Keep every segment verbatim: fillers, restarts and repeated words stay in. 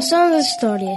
Ao som das histórias.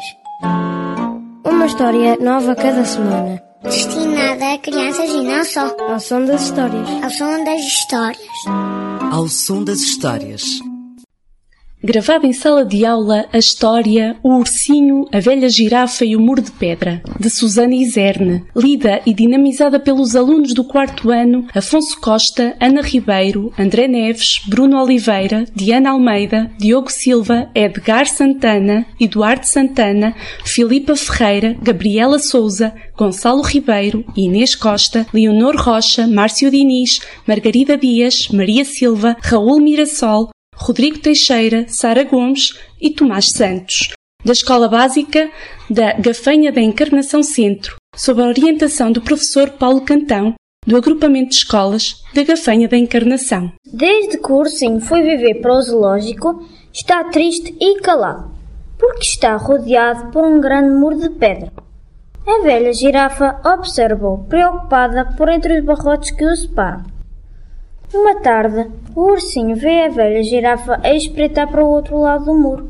Uma história nova cada semana. Destinada a crianças e não só. Ao som das histórias. Ao som das histórias. Ao som das histórias. Gravada em sala de aula, a história O Ursinho, a Velha Girafa e o Muro de Pedra, de Susana Iserne, lida e dinamizada pelos alunos do quarto ano Afonso Costa, Ana Ribeiro, André Neves, Bruno Oliveira, Diana Almeida, Diogo Silva, Edgar Santana, Eduardo Santana, Filipa Ferreira, Gabriela Souza, Gonçalo Ribeiro, Inês Costa, Leonor Rocha, Márcio Diniz, Margarida Dias, Maria Silva, Raul Mirassol, Rodrigo Teixeira, Sara Gomes e Tomás Santos, da Escola Básica da Gafanha da Encarnação Centro, sob a orientação do professor Paulo Cantão, do agrupamento de escolas da Gafanha da Encarnação. Desde que o ursinho foi viver para o zoológico, está triste e calado, porque está rodeado por um grande muro de pedra. A velha girafa observou, preocupada por entre os barrotes que o separam. Uma tarde, o ursinho vê a velha girafa a espreitar para o outro lado do muro.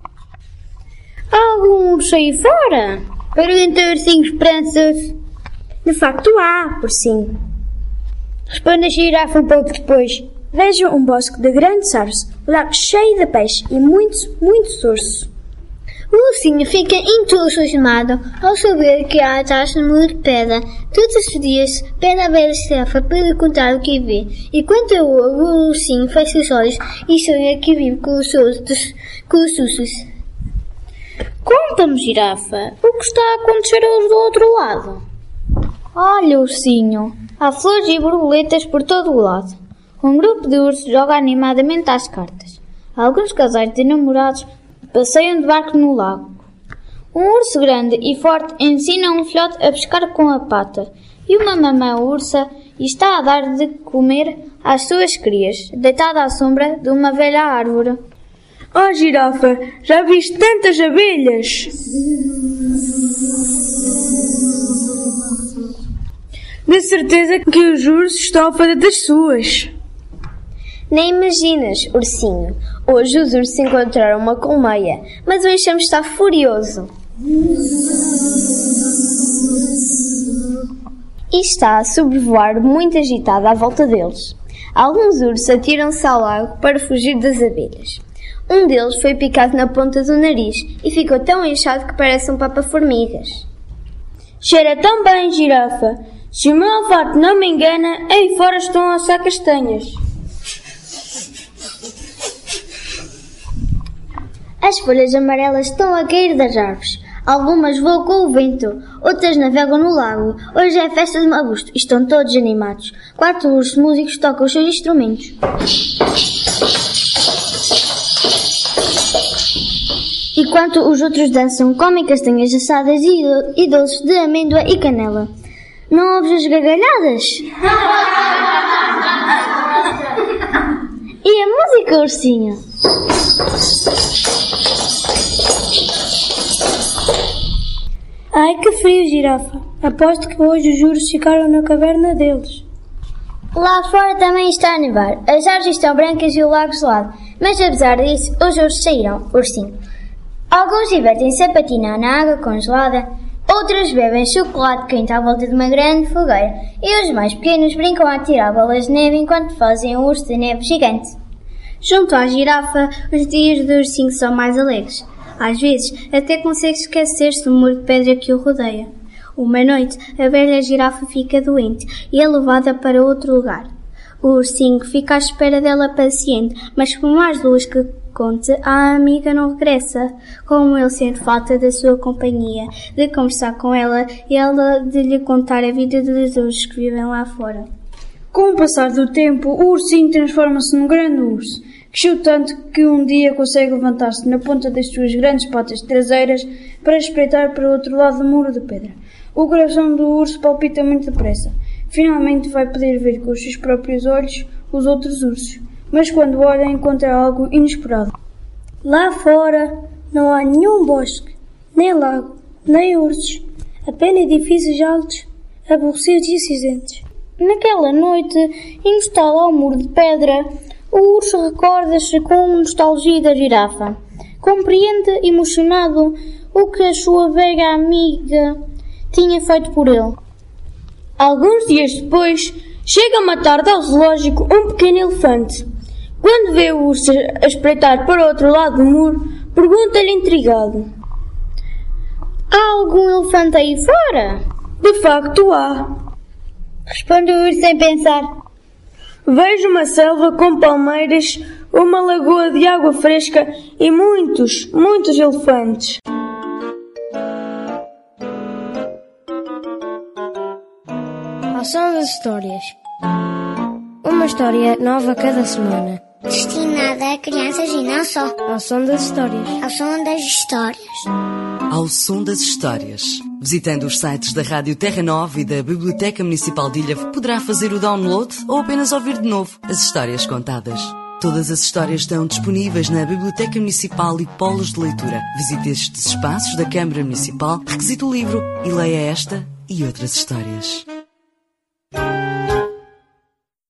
Há algum urso aí fora? Pergunta o ursinho esperançoso. De facto há, ursinho. Responde a girafa um pouco depois. Vejo um bosque de grandes árvores, um lago cheio de peixe e muitos, muitos ursos. O ursinho fica entusiasmado ao saber que há atrás no muro de pedra. Todos os dias pede à velha girafa para lhe contar o que vê. E quando eu ouvo, o ursinho fecha os olhos e sonha que vive com os outros, com os ursos. Conta-me, girafa, o que está a acontecer do outro lado? Olha, ursinho, há flores e borboletas por todo o lado. Um grupo de ursos joga animadamente às cartas. Alguns casais de namorados passeiam de barco no lago. Um urso grande e forte ensina um filhote a pescar com a pata. E uma mamã ursa está a dar de comer às suas crias, deitada à sombra de uma velha árvore. Oh, girafa, já viste tantas abelhas? De certeza que os ursos estão a fazer das suas. Nem imaginas, ursinho. Hoje os ursos encontraram uma colmeia, mas o enxame está furioso. E está a sobrevoar muito agitado à volta deles. Alguns ursos atiram-se ao lago para fugir das abelhas. Um deles foi picado na ponta do nariz e ficou tão inchado que parece um papa-formigas. Cheira tão bem, girafa. Se o meu olfato não me engana, aí fora estão a assar castanhas. As folhas amarelas estão a cair das árvores. Algumas voam com o vento, outras navegam no lago. Hoje é a festa de Augusto e estão todos animados. Quatro ursos músicos tocam os seus instrumentos. Enquanto os outros dançam, comem castanhas assadas e, do- e doces de amêndoa e canela. Não ouves as gargalhadas? E a música, ursinho? Ai, que frio, girafa. Aposto que hoje os ursos ficaram na caverna deles. Lá fora também está a nevar. As árvores estão brancas e o lago gelado. Mas apesar disso, os ursos saíram, ursinho. Alguns divertem-se a patinar na água congelada. Outros bebem chocolate quente à volta de uma grande fogueira. E os mais pequenos brincam a tirar bolas de neve enquanto fazem um urso de neve gigante. Junto à girafa, os dias do ursinho são mais alegres. Às vezes, até consegue esquecer-se do muro de pedra que o rodeia. Uma noite, a velha girafa fica doente e é levada para outro lugar. O ursinho fica à espera dela paciente, mas por mais luz que conte, a amiga não regressa. Como ele sente falta da sua companhia, de conversar com ela e ela de lhe contar a vida dos ursos que vivem lá fora. Com o passar do tempo, o ursinho transforma-se num grande urso. Cresceu tanto que um dia consegue levantar-se na ponta das suas grandes patas traseiras para espreitar para o outro lado do muro de pedra. O coração do urso palpita muito depressa. Finalmente vai poder ver com os seus próprios olhos os outros ursos. Mas quando olha, encontra algo inesperado. Lá fora não há nenhum bosque, nem lago, nem ursos. Apenas edifícios altos, aborrecidos e cinzentos. Naquela noite, encostado ao muro de pedra, o urso recorda-se com nostalgia da girafa. compreende emocionado o que a sua velha amiga tinha feito por ele. Alguns dias depois, chega uma tarde ao zoológico um pequeno elefante. Quando vê o urso a espreitar para o outro lado do muro, pergunta-lhe intrigado: há algum elefante aí fora? De facto há, responde o urso sem pensar. Vejo uma selva com palmeiras, uma lagoa de água fresca e muitos, muitos elefantes. Ao som das histórias. Uma história nova cada semana. Destinada a crianças e não só. Ao som das histórias. Ao som das histórias. Ao som das histórias. Visitando os sites da Rádio Terra Nova e da Biblioteca Municipal de Ilhavo, poderá fazer o download ou apenas ouvir de novo as histórias contadas. Todas as histórias estão disponíveis na Biblioteca Municipal e polos de leitura. Visite estes espaços da Câmara Municipal, requisite o livro e leia esta e outras histórias.